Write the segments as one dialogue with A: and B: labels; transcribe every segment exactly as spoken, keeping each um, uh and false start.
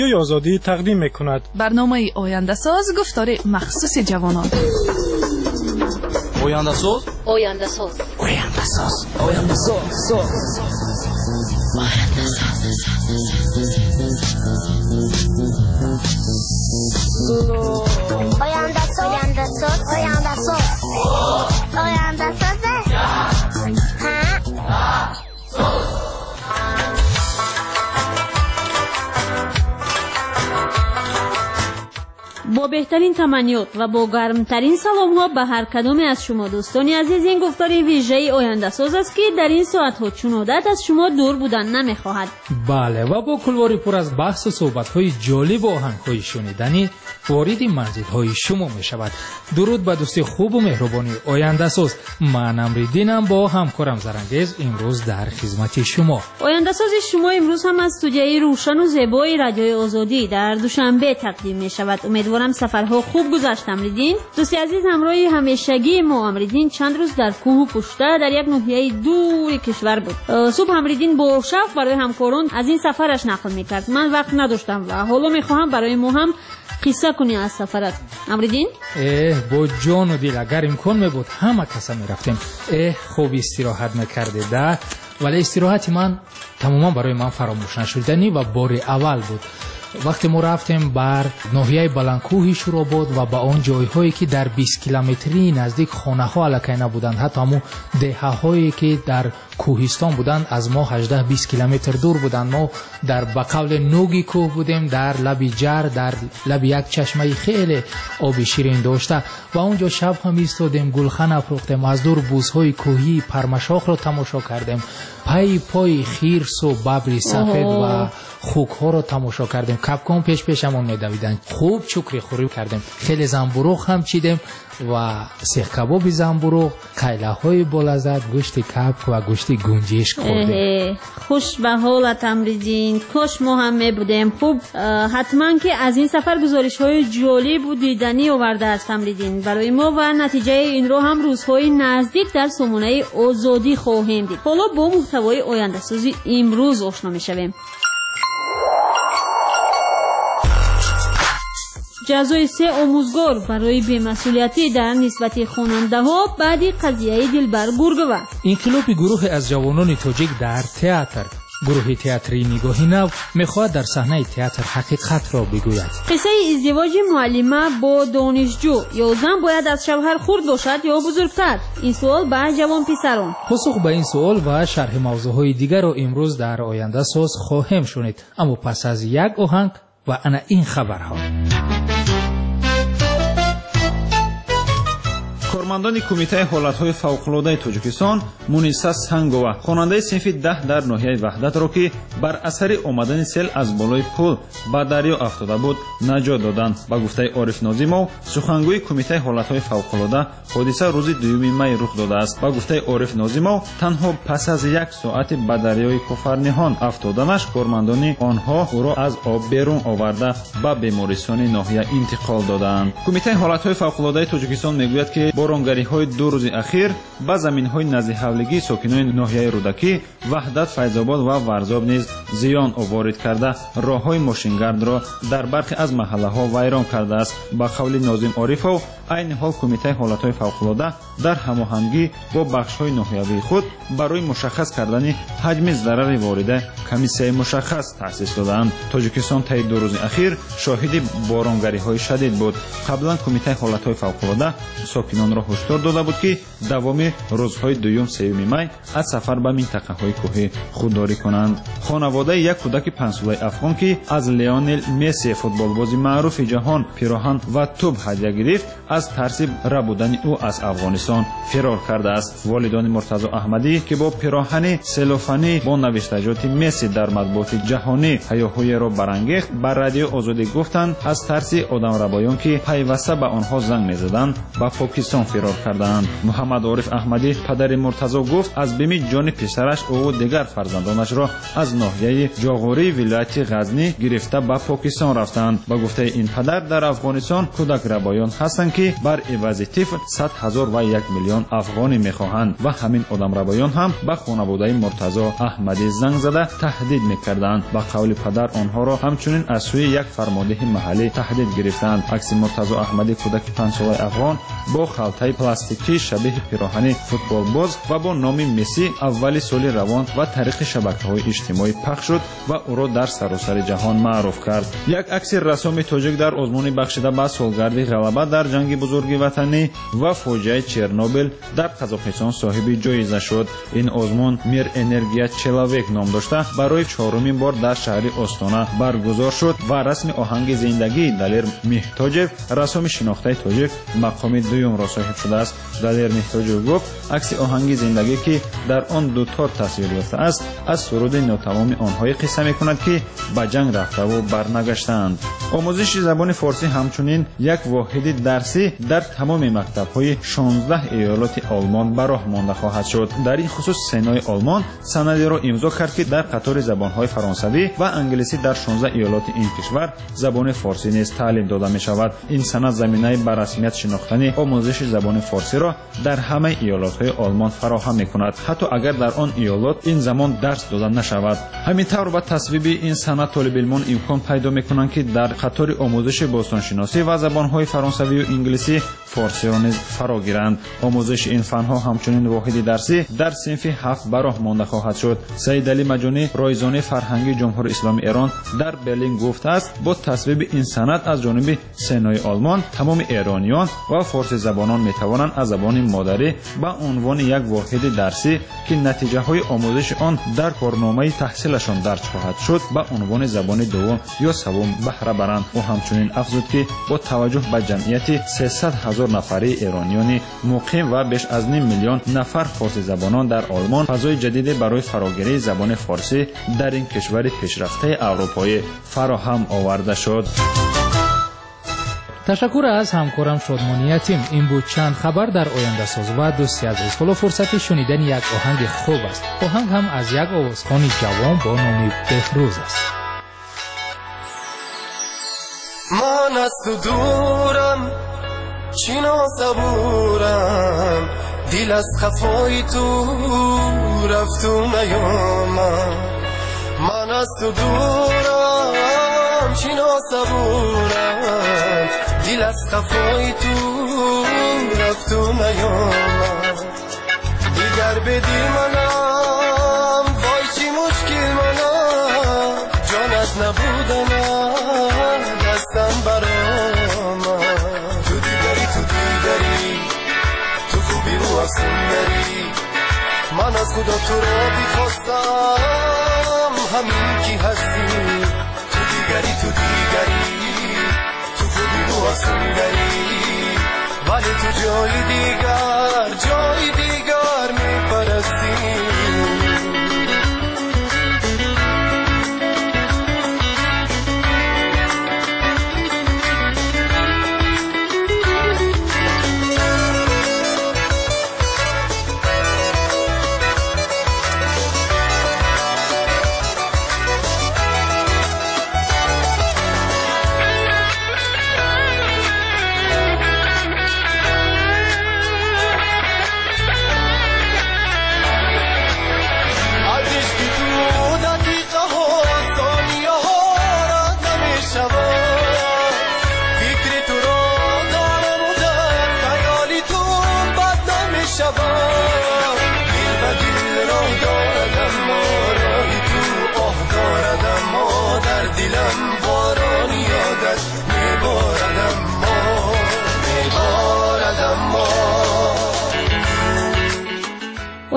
A: رادیوی آزادی تقدیم میکند.
B: برنامه آینده ساز گفتار مخصوص جوانان.
C: آینده ساز
D: آینده ساز
C: آینده ساز آینده ساز
D: آینده ساز آینده ساز آینده ساز آینده ساز
E: با بهترین تمنیات و با گرمترین سلام ها به هر کدام از شما دوستانی عزیز، این گفتار ویژه آینده ساز است که در این ساعت ها چون عادت از شما دور بودن نمیخواهد.
F: بله، و با کلواری پر از بحث و صحبت های جالب و آهنگ های شنیدنی وارد منزل های شما می شود. درود به دوستی خوب و مهربانی آینده ساز. من امریدینم با همکارم زرنگیز امروز در خدمت شما.
E: آینده ساز شما امروز هم از استودیوی روشن و زیبای رادیوی آزادی در دوشنبه تقدیم می شود. امیدوارم سفرها خوب گذشت. امریدین دوستی عزیز، همراه همیشگی ما امریدین چند روز در کوه و پشته در یک ناحیه دور کشور بود. صبح امریدین با شوق برای همکاران از این سفرش نقل میکرد. من وقت نداشتم و حالا میخواهم برای ما هم قصه کنی از سفرت. امریدین
F: اه با جان و دل اگر امکان میبود همه کسا میرفتیم. اه خوب استراحت میکرده ده، ولی استراحت من تماما برای من فراموش نشدنی و بار اول بود. وقتی ما رفتیم بر ناحیه بلندکوه شوراباد و به آن جایهایی که در بیست کیلومتری نزدیک خانه ها الکی نبودند، حتی همون دهه هایی که در کوهستان بودند از ما هجده بیست کیلومتر دور بودند. ما در بقول نوگی کوه بودیم، در لب جر، در لب یک چشمه خیلی آب شیرین داشته و اونجا شب هم ایستادیم، گلخن افروختیم، از دور بوزهای کوهی پرمشاخ را تماشا کردیم، پای پای خیرس و ببر سفید و خوک ها را تماشا کردیم. کپکان پیش پیشمون میدویدن، خوب چکری خوری کردیم، خیلی زنبروغ هم چیدیم و سیخ کباب زنبروغ، کیله های بلذت، گوشت کپک و گوشت گنجشک خوردیم.
E: خوش به حالت امریدین، کاش ما هم می بودیم. خوب حتما که از این سفر گزارش های جالب و دیدنی آورده است امریدین برای ما و نتیجه این رو هم روزهای نزدیک در سامانه آزادی خواهیم دید. حالا با محتوای آینده سازی امروز آشنا می شویم. جزای سه آموزگار برای بی‌مسئولیتی در نسبت خواننده ها بعد قضیه دلبر گرگوه.
F: انقلاب گروه از جوانان تاجیک در تئاتر، گروه تئاتری نگاهی نو میخواهد در صحنه تئاتر حقیقت را بگوید.
E: قصه ازدواج معلمه با دانشجو، یا زن باید از شوهر خرد باشد یا بزرگتر؟ این سوال به جوان پسران.
F: پاسخ به این سوال و شرح موضوعهای دیگر را امروز در آینده ساز خواهیم شنید، اما پس از یک آهنگ و انا این خبرها.
G: کارمندان کمیته حالتهای فوق‌العاده تاجیکستان مونیسا سنگووا خواننده صنف ده در ناحیه وحدت را که بر اثر آمدن سیل از بالای پل به دریا افتاده بود نجات دادند. با گفته عارف ناظیمov سخنگوی کمیته حالتهای فوق‌العاده حادثه روز دوم می رخ داده است. با گفته عارف ناظیمov تنها پس از یک ساعت به دریای کوفرنیهان افتادنش کارمندان آنها او را از آب بیرون آورده به بیمارستان ناحیه انتقال دادند. کمیته حالتهای فوق‌العاده تاجیکستان میگوید که بارانگری‌های دو روز اخیر به زمین‌های نزد حولگی ساکنان ناحیه رودکی، وحدت، فیض‌آباد و ورزاب نیز زیان آورد کرده راه‌های ماشینگرد را در برخی از محله‌ها ویران کرده است. با قول ناظم عارفov عین حال کمیته حالت‌های فوق‌العاده در هماهنگی با بخش‌های ناحیوی خود برای مشخص کردن حجم ضرر وارده کمیسیه مشخص تأسیس دادند. تاجیکستان طی دو روز اخیر شاهد بارانگری‌های شدید بود. قبلا کمیته حالت‌های فوق‌العاده ساکنان را هشدار داده بود که دوام روزهای دوم سوم می از سفر به منطقه‌های کوهی خودداری کنند. خانواده یک کودک پنج ساله افغان که از لیونل مسی فوتبالباز معروف جهان پیراهن و توپ هدیه گرفت از ترس ربودن او از افغانستان فرار کرده است. والدان مرتضی احمدی که با پیراهن سلوفانی با نوشتجات مسی در مطبوعات جهانی هیاهوی را برانگیخت بر رادیو آزادی گفتند از ترس آدمربایان که پیوسته به آنها زنگ می‌زدند به پاکستان پاکستان فرار کردند. محمد عارف احمدی پدر مرتضی گفت از بیم جان پسرش او و دیگر فرزندانش را از ناحیه جاغوری ولایت غزنی گرفته به پاکستان رفتند. با گفته این پدر در افغانستان کودک ربایان هستند که بر عوض طفل صد هزار و یک میلیون افغانی میخواهند و همین آدم ربایان هم به خانواده مرتضی احمدی زنگ زده تهدید میکردند. با قول پدر آنها را همچنین از سوی یک فرمانده محلی تهدید گرفتند. عکس مرتضی احمدی کودک پنج ساله افغان با خلطه پلاستیکی شبیه پیراهن فوتبال باز و با نام مسی اول سال روان و طریق شبکه‌های اجتماعی پخش شد و او را در سراسر جهان معروف کرد. یک عکس رسام تاجیک در آزمون بخشیده به سالگرد غلبه در جنگ بزرگ وطنی و فاجعه چرنوبیل در قزاقستان صاحب جایزه شد. این آزمون میر انرژیا چلاویک نام داشته برای چهارمین بار در شهر آستانه برگزار شد و رسم آهنگ زندگی دلیر مهتاجف رسام شناخته تاجیک مقام دوم را صاحب شده است. دلیر مهتاجف گفت عکس آهنگ زندگی که در آن دو تار تصویر یافته است از سرود ناتمام آنهای قصه میکند که به جنگ رفته و برنگشتند. آموزش زبان فارسی همچنین یک واحد درسی در تمام مکتب‌های شانزده ایالات آلمان به راه مانده خواهد شد. در این خصوص سنای آلمان سندی را امضا کرد که در قطار زبان‌های فرانسوی و انگلیسی در شانزده ایالات این کشور زبان فارسی نیز تعلیم داده می‌شود. این سند زمینه بر رسمیت شناختن آموزش زبان فارسی را در همه ایالات‌های آلمان فراهم می‌کند، حتی اگر در آن ایالات این زمان درس داده نشود. همین طور با تصویب این سند طالب علمان امکان پیدا می‌کنند که در قطار آموزش باستانشناسی و زبان‌های فرانسوی و انگلیسی فارسی را نیز فرا گیرند. آموزش این فن‌ها همچنین واحد درسی در صنف هفت به راه مانده خواهد شد. سید علی مجانی رایزنی فرهنگی جمهوری اسلامی ایران در برلین گفته است با تصویب این سند از جانب سنای آلمان تمام ایرانیان و فارسی زبانان میتوانند از زبان مادری به عنوان یک واحد درسی که نتیجه های آموزش آن در کارنامه تحصیلشان درج خواهد شد به عنوان زبان دوم یا سوم بهره برند. و همچنین افزود که با توجه به جمعیت سیصد هزار نفری ایرانیان مقیم و بیش از نیم میلیون نفر فارسی زبانان در آلمان فضای جدید برای فراگیری زبان فارسی در این کشور پیشرفته اروپایی فراهم آورده شد.
F: تشکر از همکارم شادمانی یتیم. این بود چند خبر در آینده ساز و دوستی عزیز. حالا فرصت شنیدن یک آهنگ خوب است. آهنگ هم از یک آوازخوان جوان با نام بهروز است.
H: من از تو دورم چینا صبورم دل از خفای تو رفت و نیامم. من از تو دورم چینا صبورم دل از خفای تو رفت و نیامم. دیگر بدی منم وای چی مشکل منم جان از نبودنم دستم برامم. تو دیگری تو دیگری تو خوبی رو افسوندری من از خدا تو را بیخواستم همین کی هستی. تو دیگری تو دیگری تو خوبی رو افسوندری ولی تو جای دیگر جای دیگر میپرستی.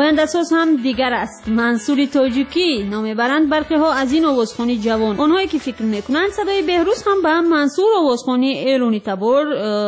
E: آینده ساز هم دیگر است. منصور تاجیکی نام برند برخی ها از این آوازخوانی جوان. آنهایی که فکر میکنند صدای بهروز هم به منصور آوازخوانی ایلونی تبار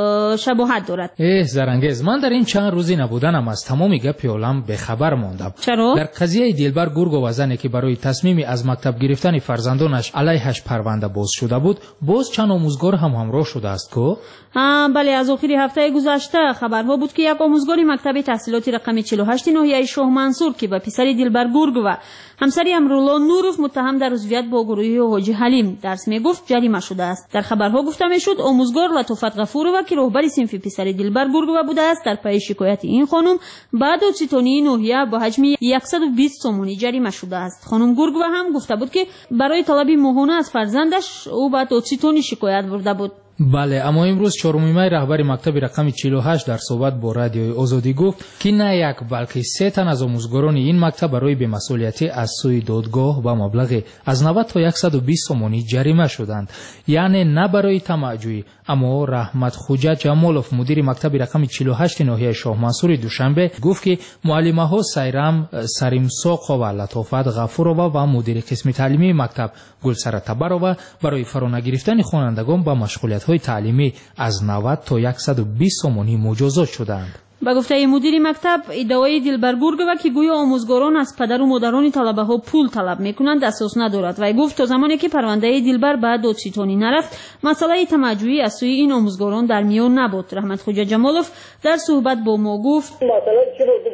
E: شباهت دارد.
F: اه زرنگز، من در این چند روزی نبودنم از تمام گپ عالم به خبر ماندم.
E: چرا؟
F: در قضیه دلبر گرگ و زنی که برای تصمیمی از مکتب گرفتن فرزندانش علیهش پرونده باز شده بود، باز چند آموزگار هم همراه شده است کو؟
E: ها بله، از آخر هفته گذشته خبرها بود که یک آموزگار مکتب تحصیلاتی رقم چهل و هشت ناحیه شاه منصور که به پسر دلبر گرگ و همسری امرالله نورов متهم در عضویت با گروه حاجی حلیم درس میگفت جریمه شده است. در خبرها گفته میشد آموزگار لطافت غفورова که رهبر صنف پسر دلبر گرگ بوده است در پی شکایت این خانم بعد دادستانی ناحیه با حجم صد و بیست سومانی جریمه شده است. خانم گرگ هم گفته بود که برای طلب ماهانه از فرزندش او به دادستانی شکایت برده بود.
F: بله، اما امروز چهارم می رهبر مکتب رقم چهل و هشت در صحبت با رادیوی آزادی گفت که نه یک بلکه سه تن از آموزگاران این مکتب برای بی‌مسئولیتی از سوی دادگاه با مبلغ از نود تا صد و بیست سومانی جریمه شدند. یعنی نه برای طمع‌جویی. اما رحمت خوجا جمالوف مدیر مکتب رقم چهل و هشت ناحیه شاه منصور دوشنبه گفت که معلمه ها سیرام سریمساق و لطافت غفورова و مدیر قسم تعلیمی مکتب گلسره تبرova برای فرانگرفتن خوانندگان با مشغولیت های تعلیمی از نود تا صد و بیست سومانی مجازات شدند.
E: با گفته مدیر مکتب، ادعای دلبر گرگ که گویا آموزگاران از پدر و مادران طلبه ها پول طلب میکنند اساس ندارد و گفت تا زمانی که پرونده دلبر به دادستانی نرفت مسئله طمع‌جویی از سوی این آموزگاران در میان نبود. رحمت خوجا جمالوف در صحبت با ما گفت
I: مسئله چی بود؟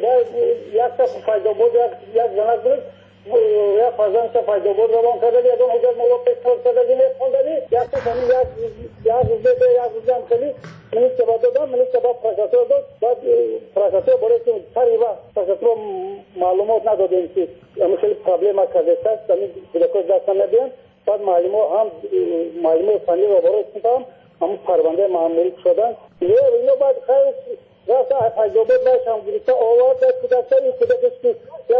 I: یک تا فایده بود، یک زنک بود یا فرزند تا فایده بود روان کرده یک اون حجت مولا پیشتر کرده دیگه خوندنی یک تا کنی یک یک روزه به یک روزه هم کنی منی که با دادم منی که با پرکاتور داد بعد پرکاتور باره که سری و پرکاتور معلومات ندادیم که همه خیلی پرابلم کرده است همین بودکوز دستان ندیم بعد معلومه هم معلومه فنی رو باره کنم همون پرونده معمولی شدن یه اینو بعد خیلی راستا فایده بود باش هم گریسته آوار داد کدسته این کدکش که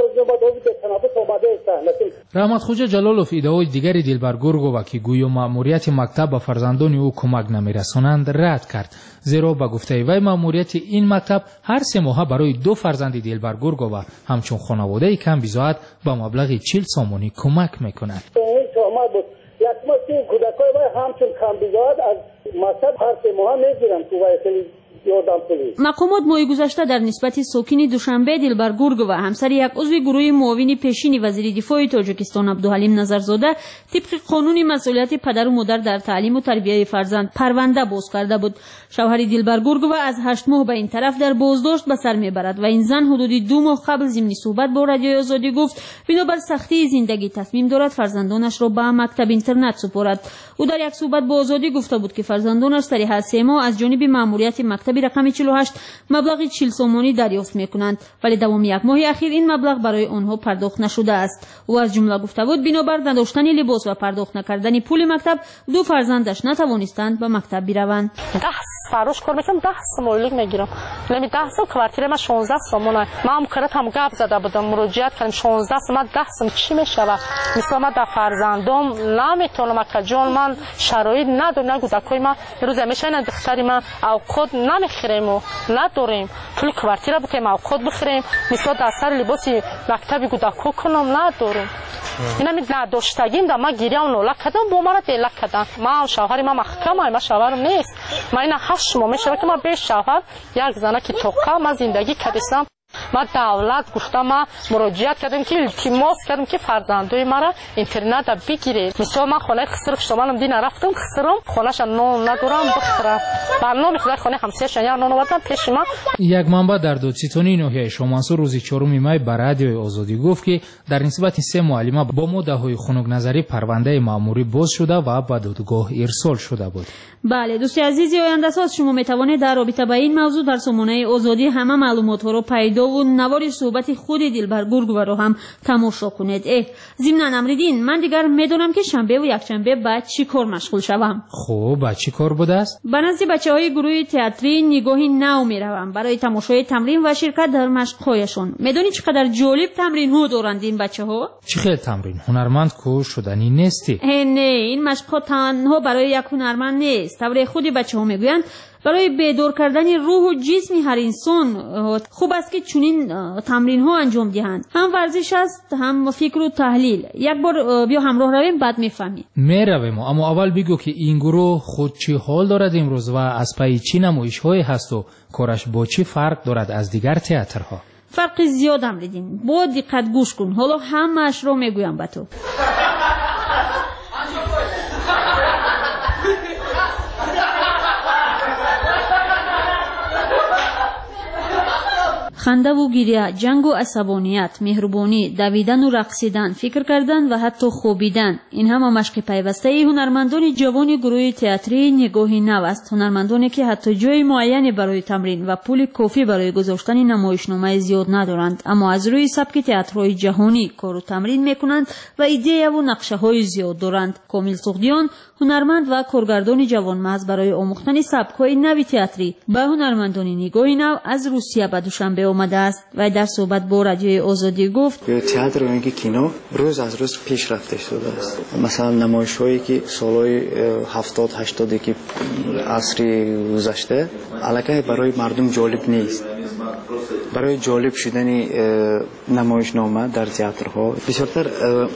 F: رحمت خوجا جلالوف ادعای دیگر دلبر گرگ که گویا مأموریت مکتب به فرزندان او کمک نمیرسانند رد کرد، زیرا به گفته وی مأموریت این مکتب هر سه ماه برای دو فرزند دلبر گرگ و همچون خانواده کم بیزاعت با مبلغ چهل سومانی کمک میکنند.
I: این تهمت بود یک ما که کودکای وی همچون کم بیزاعت از مکتب هر سه ماه میگیرن تو وی
E: مقامات ماه گذشته در نسبت ساکین دوشنبه دلبر گرگ و همسر یک عضو گروه معاون پیشین وزیر دفاع تاجیکستان عبدالحلیم نظرزاده طبق قانون مسئولیت پدر و مادر در تعلیم و تربیت فرزند پرونده باز کرده بود. شوهر دلبر گرگ و از هشت ماه به این طرف در بازداشت به سر میبرد و این زن حدود دو ماه قبل ضمن صحبت با رادیوی آزادی گفت بنابر سختی زندگی تصمیم دارد فرزندانش را به مکتب اینترنت سپارد. او در یک صحبت با آزادی گفته بود که فرزندانش طی سه ماه از جانب مأموریت مکتب رقم چهل و هشت مبلغ چهل سومانی دریافت میکنند ولی دوام یک ماه اخیر این مبلغ برای آنها پرداخت نشده است. او از جمله گفته بود بنابر نداشتن لباس و پرداخت نکردن پول مکتب دو فرزندش نتوانستند به مکتب بروند.
J: فروش کار میکنم ده سومایلیک میگیرم نمی ده سوم کوارتیر ما شانزده سومونه ما هم کرد هم گپ زده بودم مراجعت کردم شانزده سوم ده سوم چی میشود مثلا ما در فرزندم نمیتونم که جون من شرایط ندارم نگودکای ما روز همیشه اینا دختری ما اوقات نمیخریم و نداریم پول کوارتیر بکنیم اوقات بخریم مثلا در سر لباسی مکتبی گودکو کنم نداریم اینا می نداشتگیم در ما گیریم نولا کردم با ما را دیلک کردم ما شوهر ما محکمه ما شوهرم نیست ما اینا هشت ماه میشه که ما به شوهر یک زنه که توقع ما زندگی کردیم ما دولت گفتم ما مراجعت کردیم که التماس کردیم که فرزندای ما را اینترنت بگیرید مثلا من خانه خسر شمالم دی نرفتم خسرم خونه‌ش نون ندارم بخرم برنامه خدای خانه همسایه‌ش یا نون آوردن پیش ما.
F: یک منبع در دادستانی ناحیه شاه منصور روز چهارم می به رادیوی آزادی گفت که در نسبت سه معلمه با مدعای خنک نظری پرونده مأموری باز شده و به دادگاه ارسال شده بود.
E: بله دوستی عزیزی آینده ساز شما می توانید در رابطه با این موضوع در سامانه آزادی همه معلومات ها را پیدا و نوار صحبت خود دلبر گرگ رو هم تماشا کنید. اه ضمن امریدین من دیگر میدونم که شنبه و یکشنبه بعد چی کار مشغول شوم.
F: خب بعد چی کار بوده است؟
E: به نزد بچهای گروه تئاتری نگاهی نو میروم برای تماشای تمرین و شرکت در مشق‌هایشان. میدونی چقدر جالب تمرین ها دارند این بچه‌ها؟
F: چه خیلی تمرین هنرمند کو شدنی نیستی؟
E: نه این مشق‌ها تنها برای یک هنرمند نیست. طوری خودی بچه‌ها میگویند برای بیدار کردن روح و جسم هر انسان خوب است که چنین تمرین ها انجام دهند. هم ورزش است هم فکر و تحلیل. یک بار بیا همراه رویم بعد میفهمیم.
F: میرویم، اما اول بگو که این گروه خود چی حال دارد امروز و از پای چی نمایش های هست و کارش با چی فرق دارد از دیگر تئاترها؟
E: فرق زیاد هم دیدین. با دقت گوش کن، حالا همه‌اش رو میگویم به تو. خنده و گریه، جنگ و عصبانیت، مهربانی، دویدن و رقصیدن، فکر کردن و حتی خوابیدن، این همه مشق پیوسته هنرمندان جوان گروه تئاتری نگاهی نو است. هنرمندانی که حتی جای معینی برای تمرین و پول کافی برای گذاشتن نمایشنامه زیاد ندارند، اما از روی سبک تئاترهای جهانی کار و تمرین میکنند و ایده و نقشه های زیاد دارند. کامل سغدیان هنرمند و کارگردان جوانمرد برای آموختن سبک‌های نو تئاتری به هنرمندان نگاهی نو از روسیه به دوشنبه آمده است و در صحبت با رادیوی آزادی گفت
K: تئاتر و اینکه کینو روز از روز پیشرفته شده است. مثلا نمایش‌هایی که سالهای هفتاد هشتاد که عصر گذشته الکی برای مردم جالب نیست. برای جالب شدن نمایشنامه در تئاترها بسیارتر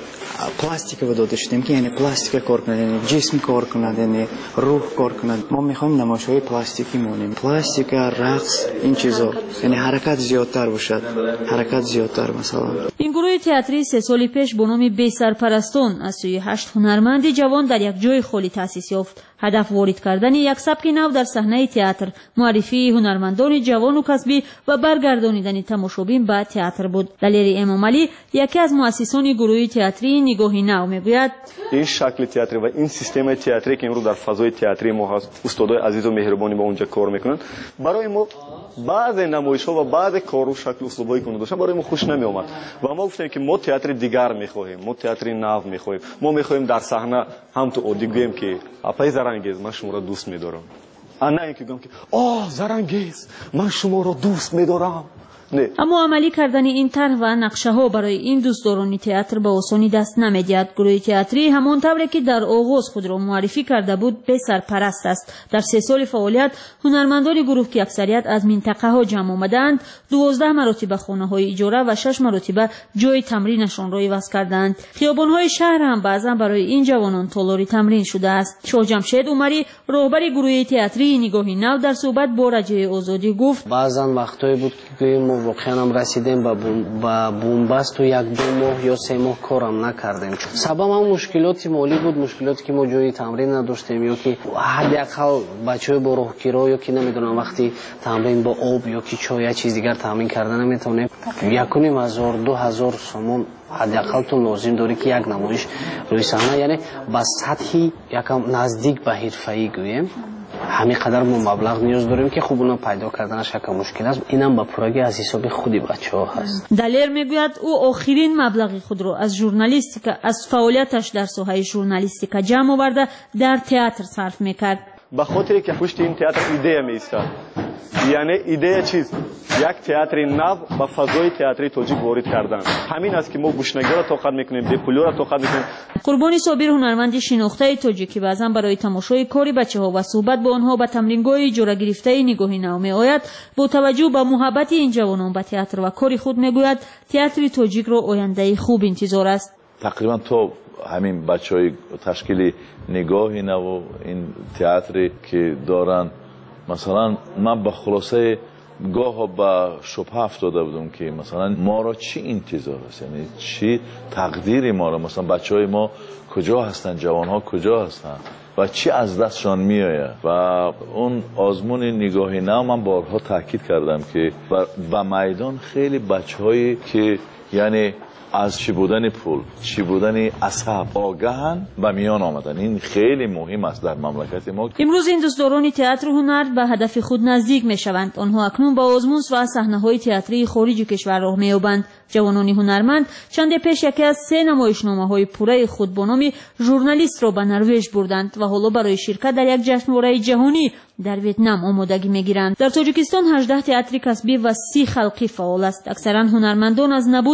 K: پلاستیک رو داده شدیم که یعنی پلاستیک کار کنند، یعنی جسم کار کنند، یعنی روح کار کنند. ما میخوایم نمایش‌های پلاستیکی مونیم، پلاستیک، رقص، این چیزا، یعنی حرکت زیادتر باشد، حرکت زیادتر. مثلا
E: این گروه تئاتری سه سال پیش با نام بی سرپرستان از سوی هشت هنرمند جوان در یک جای خالی تأسیس یافت. هدف وارد کردن یک سبک نو در صحنه تئاتر، معرفی هنرمندان جوان و کسبی و برگردانیدن تماشابین به تئاتر بود. دلیری امامعلی یکی از مؤسسان گروه تئاتری نگاهی نو میگوید
L: این شکل تئاتری و این سیستم تئاتری که امروز در فضای تئاتری ما هست، استادای عزیز و مهربانی با اونجا کار میکنن، برای ما بعض نمایش‌ها و بعض کارو شکل اسلوبایی که داشتن برای ما خوش نمی اومد و ما گفتیم که ما تئاتر دیگر میخواهیم، ما تئاتر نو میخواهیم، ما میخواهیم در صحنه هم تو عادی گویم که اپای زرنگیز من شما را دوست می‌دارم، نه اینکه گفتم که آه زرنگیز من شما را دوست می‌دارم. نه. اما
E: عملی کردن این طرح و نقشه ها برای این دوستداران تئاتر به آسانی دست نمی‌دهد. گروه تئاتری همان طوری که در آغاز خود را معرفی کرده بود به سرپرست است. در سه سال فعالیت هنرمندان گروه که اکثریت از منطقه ها جمع آمدند، دوازده مرتبه خانه های اجاره و شش مرتبه جای تمرینشان را عوض کردند. خیابان های شهر هم بعضا برای این جوانان تالاری تمرین شده است. شاه جمشید عمری رهبر گروه تئاتری نگاهی نو در صحبت با رادیوی آزادی گفت
M: بعضا وقتایی بود که واقعا هم رسیدیم با بومبست و یک دو ماه یا سه ماه کارم نکردیم. سبب هم مشکلات مالی بود، مشکلاتی که ما جای تمرین نداشتیم یا که حداقل بچه‌های با راهگیرا یا که نمیدونم وقتی تمرین با آب یا که چای یا چیز دیگر تمرین کردن نمیتونه یک و نیم هزار دو هزار سومون حداقل تو لازم داری که یک نمایش روی صحنه، یعنی با سطحی یکم نزدیک به حرفه‌ای گویم همین قدر ما مبلغ نیاز داریم که خوب اونو پیدا کردنش یک مشکل است. اینم با پروژه از حساب خودی بچه‌ها هست.
E: دلیر میگوید او آخرین مبلغ خود را از ژورنالیستیک از فعالیتش در ساحه ژورنالیستیک جمع آورده در تئاتر صرف میکرد.
L: به خاطر که پشت این تئاتر ایده میایستاد، یعنی ایده چیز یک تئاتر نو با فضای تئاتری تاجیک وارد کردن. همین است که ما گوشنگی را توقع میکنیم، دپولو را توقع میکنیم.
E: قربانی صابر هنرمند شناخته تاجیکی بعضا برای تماشای کاری بچه‌ها و صحبت با آنها به تمرینگاه اجاره گرفته نگاهی نو میآید. با توجه به محبت این جوانان به تئاتر و کاری خود میگوید تئاتر تاجیک را آینده خوب انتظار است.
N: تقریبا تو همین بچهای تشکیل نگاهی نو این تئاتری که دارن، مثلا من به خلاصه گاه با شبهه افتاده بودم که مثلا ما را چی انتظار است، یعنی چی تقدیری ما را، مثلا بچه های ما کجا هستن، جوان ها کجا هستن و چی از دستشان می آید. و اون آزمون نگاهی نو من بارها تاکید کردم که و میدان خیلی بچه هایی که یعنی از چی بودن پول، چی بودن عصب آگاهن و میان آمدن. این خیلی مهم است در مملکت ما.
E: امروز این دوستداران تئاتر هنر به هدف خود نزدیک می شوند. آنها اکنون با آزمون و صحنه‌های تئاتری خارج کشور راه می‌یابند. جوانان هنرمند چند پیش یکی از سه نمایشنامه‌های پوره خود با نام ژورنالیست را به نروژ بردند و حالا برای شرکت در یک جشنواره جهانی در ویتنام آمادگی می‌گیرند. در تاجیکستان هجده تئاتر کسبی و سی خلقی فعال است. اکثرا هنرمندان از نبود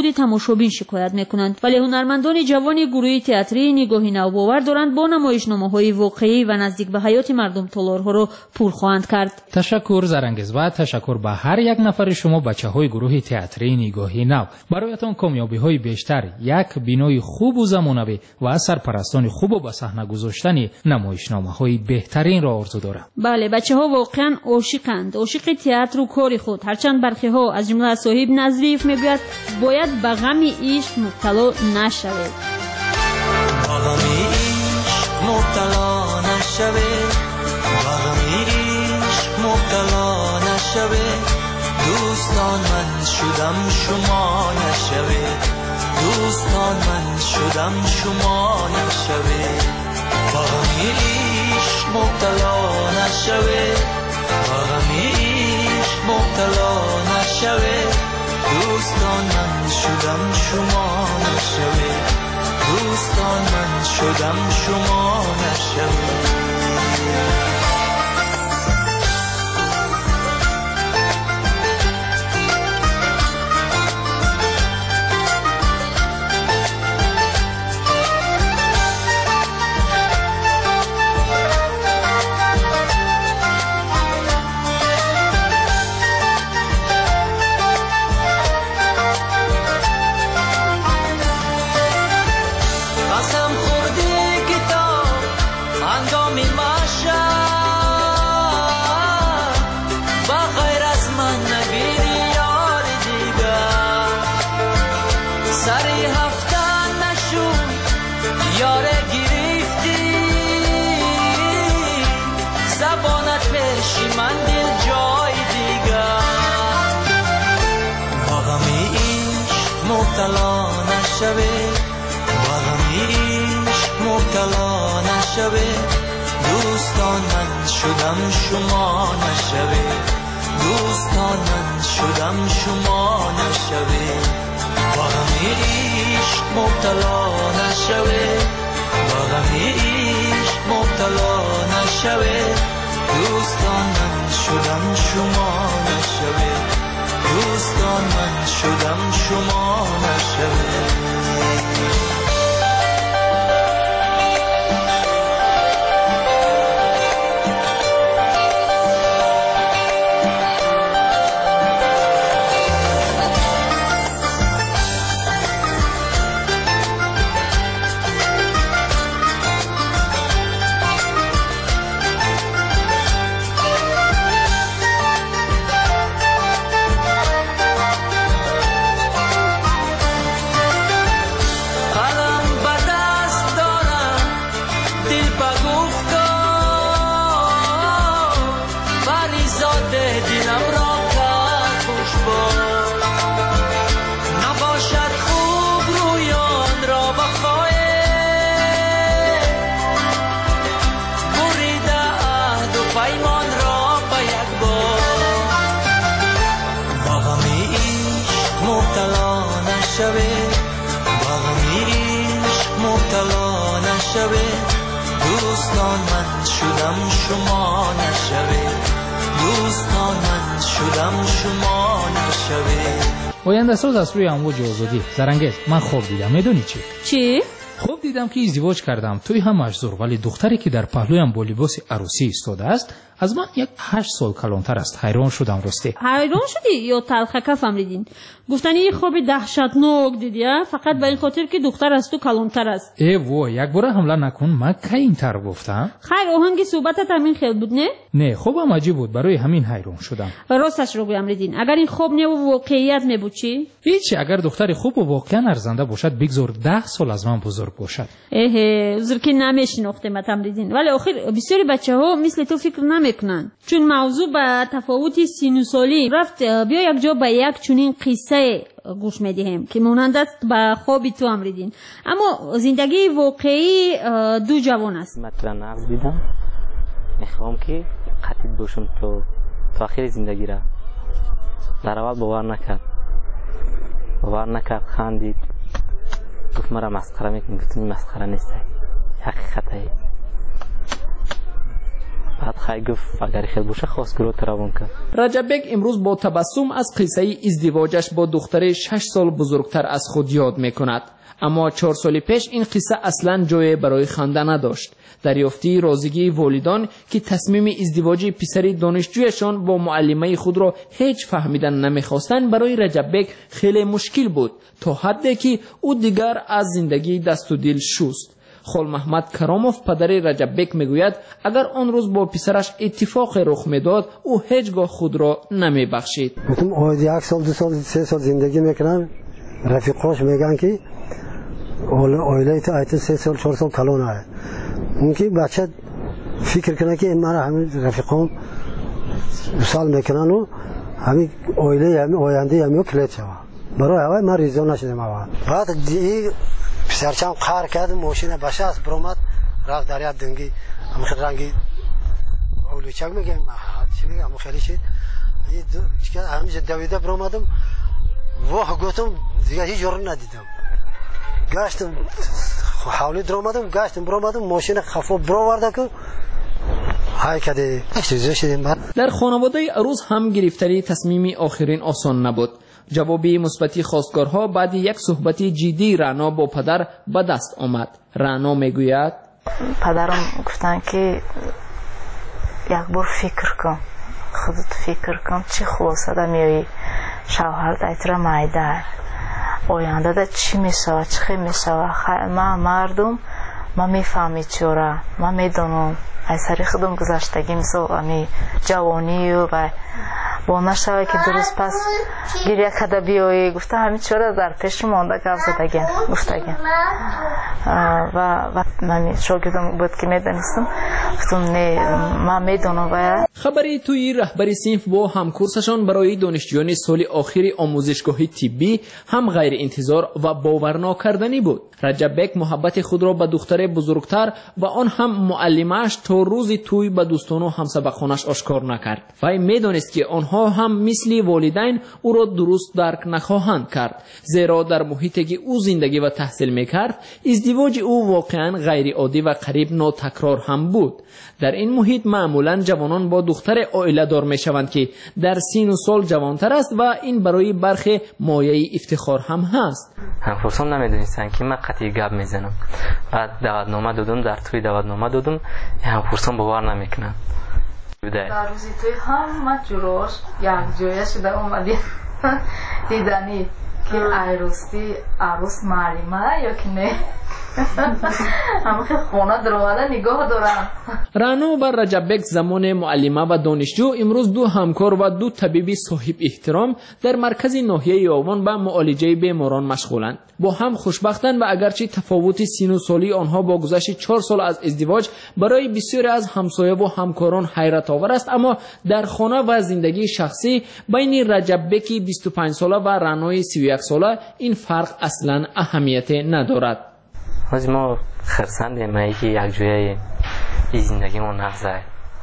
E: نبود تماشابین شکایت میکنند، ولی هنرمندان جوان گروه تئاتری نگاهی نوباور دارند با نمایشنامه‌های واقعی و نزدیک به حیات مردم تالارها را پر خواهند کرد.
F: تشکر زرنگز و تشکر به هر یک نفر شما بچه‌های گروه تئاتری نگاهی نو. برایتان کامیابی‌های بیشتر، یک بینای خوب و زمانه‌ای و سرپرستان خوب و به صحنه گذاشتن نمایشنامه‌های بهترین را آرزو دارم.
E: بله، بچه‌ها واقعا عاشقند، عاشق تئاتر و کار خود. هرچند برخی‌ها از جمله صاحب نظریف میگوید باید به غم عشق مبتلا نشوید.
H: به غم عشق مبتلا نشوید، به غم عشق مبتلا نشوید. دوستان من شدم شما نشوید، دوستان من شدم شما نشوید. به غم عشق مبتلا نشوید، به غم عشق مبتلا نشوید. دوستان من شدم شما نشوید، دوستان من شدم شما نشوید. مبتلا نشوید، به غم عشق مبتلا نشوید. دوستان من شدم شما نشوید، دوستان من شدم شما نشوید. به غم عشق مبتلا نشوید، به غم عشق مبتلا نشوید. دوستان من شدم شما نشوید، دوستان من شدم شما نشوید. دوستان من شدم شما نشوید، دوستان من شدم شما نشوید.
F: آینده ساز از روی امواج آزادی. زرنگز، من خواب دیدم، میدونی چی؟
E: چی؟
F: خواب دیدم که ازدواج کردم، توی هم مجزور، ولی دختری که در پهلویم با لباس عروسی ایستاده است از من یک هشت سال کلانتر است. حیران شدم راستی.
E: حیران شدی یا تلخکه فهمیدین؟ گفتن یه خواب دهشتناک دیدی، فقط به این خاطر که دختر از تو کلانتر است.
F: ای وای، یک بار حمله نکن، من کی اینطور گفتم؟
E: خیر، آهنگ صحبتت همین خیلی بود نه؟
F: نه، خوبم عجیب بود، برای همین حیران شدم.
E: راستش رو بگم ریدین، اگر این خواب نه و واقعیت نبود چی؟
F: هیچ، اگر دختر خوب و واقعا ارزنده باشد بگذار ده سال از من بزرگ باشد.
E: اه، عذر که نمیشناختم ریدین، ولی آخر بسیاری بچه‌ها مثل تو فکر نمیکنن، چون موضوع به تفاوت سن و سالی رفت. بیا یک جا به یک چنین قصه گوش میدیم که مانند است به خواب تو امریدین، اما زندگی واقعی دو جوان است.
O: مثلا نقص دیدم، میخوام که قطعی باشم تو تا آخر زندگی را. در اول باور نکرد، باور نکرد، خندید، گفت مرا مسخره میکنی. گفتم مسخره نیست، حقیقته. بعد خیلی گفت اگر خیلی باشه خواستگارات روان کرد.
P: رجب بک امروز با تبسم از قصه ازدواجش با دختر شش سال بزرگتر از خود یاد میکند. اما چهار سال پیش این قصه اصلا جای برای خنده نداشت. دریافتی رازیگی والدان که تصمیم ازدواج پسر دانشجویشان با معلمه خود را هیچ فهمیدن نمیخواستند برای رجب بک خیلی مشکل بود، تا حدی که او دیگر از زندگی دست و دل شست. خال محمد کراموف پدر رجب بک میگوید اگر آن روز با پسرش اتفاق رخ میداد او هیچگاه خود را نمیبخشید.
Q: گفتم آید یک سال دو سال سه سال زندگی میکنن، رفیقاش میگن که اویله تا ایت سه سال چهار سال کلون آید. اون که بچه فکر کنه که این مرا همین رفیقام دو سال میکنن و همین اویله همین آینده همین کلیت شود. برای هوای من ریزون نشدم هوا. بعد دی پسرچم قهر کرد، ماشین باشه از برامد رفت دریا دنگی هم خیلی رنگی اولوچک میگم چی میگم خیلی چی چیکار همیشه دویده برامدم واه گفتم دیگه هیچ جور ندیدم. گشتم حوالی درآمدم گشتم برآمدم ماشین خفا برآورده که های کده چیزی شدیم.
P: در خانواده عروس هم گرفتاری تصمیمی آخرین آسان نبود. جوابی مثبتی خواستگارها بعد یک صحبت جدی رانا با پدر به دست آمد. رانا میگوید
R: پدرم گفتن که یک بار فکر کن، خودت فکر کن چی خلاصه میایی شوهر ایتر مایده آینده ده چی میشود چی خیلی میشود. ما مردم ما میفهمید چورا ما میدونم از سری خودم گذشتگی مثل امی جوانی و با نشوه که درست پس گریه کده بیایی گفته همین چورا در پیش مانده گفت زدگی گفتگی و من شاگردم بود که میدانستم گفتم نه ما میدونم. و
P: خبری توی رهبری صنف با همکورسشان برای دانشجویان سال آخری آموزشگاهی طبی هم غیر انتظار و باور ناکردنی بود. رجب بک محبت خود را به دختر بزرگتر و آن هم معلمش تا روز توی به دوستان و همسبقانش آشکار نکرد. وی میدانست که آنها هم مثل والدین او را درست درک نخواهند کرد، زیرا در محیطی که او زندگی و تحصیل میکرد ازدواج او واقعا غیر عادی و قریب ناتکرار هم بود. در این محیط معمولا جوانان با دختر عائله دار میشوند که در سن و سال جوانتر است و این برای برخی مایه افتخار هم هست.
O: همکورسان نمیدونستن که من قطعی گپ میزنم. بعد دعوتنامه دادم، در توی دعوتنامه دادم، همکورسان باور نمیکنن.
R: در روزی توی همه جوراش یک جایه شده اومدی دیدنی که عروسی عروس معلمه یا که نه همه خیلی خونه در اومده نگاه دارم.
P: رانا و رجب بک زمان معلمه و دانشجو امروز دو همکار و دو طبیبی صاحب احترام در مرکز ناحیه یاوان به معالجه بیماران مشغولند. با هم خوشبختند و اگرچه تفاوت سن و سالی آنها با گذشت چهار سال از ازدواج برای بسیاری از همسایه و همکاران حیرت آور است، اما در خانه و زندگی شخصی بین رجب بک بیست و پنج ساله و رانای سی و یک ساله این فرق اصلا اهمیت ندارد.
O: از ما خرسندیم ما یکی یک جویه زندگی ما نغزه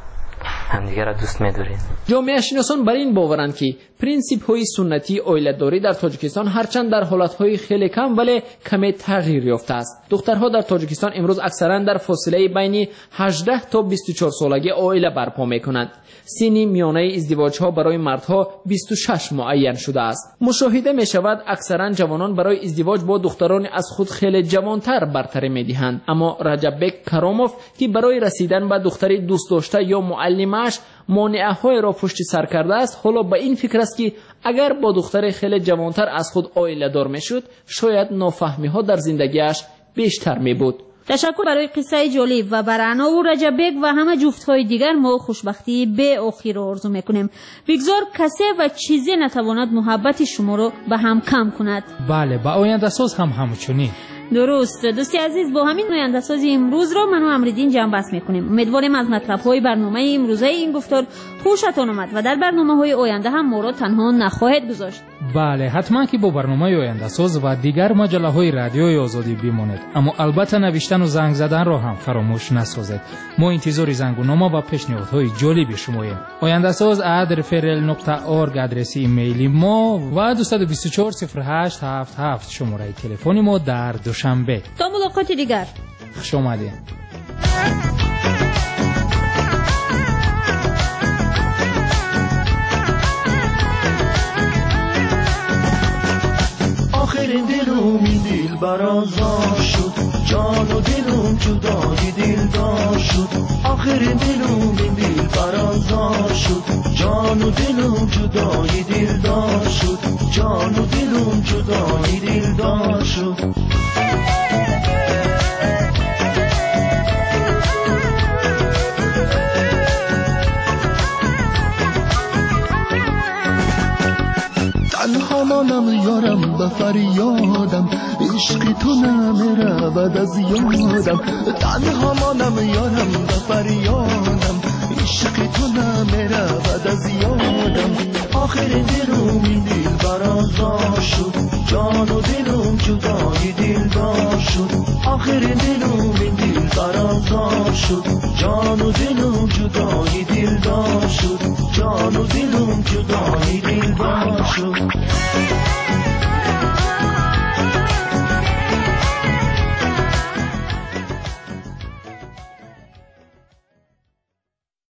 O: همدیگه را دوست می‌داریم.
P: جامعه شناسان بر این باورند که پرینسیپ های سنتی عائله‌داری در تاجیکستان هرچند در حالت‌های خیلی کم ولی کمی تغییر یافته است. دخترها در تاجیکستان امروز اکثرا در فاصله بین هجده تا بیست و چهار سالگی عائله برپا می‌کنند. سن میانه ازدواج‌ها برای مردها بیست و شش معین شده است. مشاهده می‌شود اکثرا جوانان برای ازدواج با دختران از خود خیلی جوانتر برتری می‌دهند. اما رجب بک کراموف که برای رسیدن به دختری دوست داشته یا معلمش مانعه‌های را پشت سر کرده است، حالا به این فکر است که اگر با دختر خیلی جوانتر از خود عائله دار میشد شاید نافهمی‌ها در زندگیش بیشتر می بود.
E: تشکر برای قصه جالب و بر رانا و رجب بک و همه جفت‌های دیگر ما خوشبختی به آخر آرزو میکنیم. بگذار کسی و چیزی نتواند محبت شما را به هم کم کند.
F: بله، با آینده ساز هم همچنین.
E: درست. دوستی عزیز، با همین آینده سازی امروز را من و امریدین جمع بست میکنیم. امیدواریم از مطلب‌های برنامه امروزه این گفتار خوشتان آمد و در برنامه‌های آینده هم ما را تنها نخواهید گذاشت.
F: بله، حتما که با برنامه آینده ساز و دیگر مجله‌های رادیوی آزادی بمانید، اما البته نوشتن و زنگ زدن را هم فراموش نسازید. ما انتظار زنگ و نامه و پیشنهادهای جالب شماییم. آینده ساز ات رفرل نقطه اورگ آدرس ایمیلی ما و دو دو چهار صفر هشت هفت هفت شماره تلفن ما در دوشنبه.
E: تا ملاقات دیگر.
F: خوش آمدید.
H: دلبر آزاد شد جان و دلم جدای دلدار شد آخر دلم این دلبر آزاد شد جان و دلم جدای دلدار شد جان و دلم جدای دلدار شد تنها مانم یارم به فریادم عشق تو نمیره بعد از یادم تنها مانم یارم به فریادم عشق تو نمیره بعد از یادم آخر دلم این دل برازار شد جان و دلم جدای دلدار شد آخر دلم این دل برازار شد جان و دلم جدای دلدار شد جان و دلم جدای دلدار شد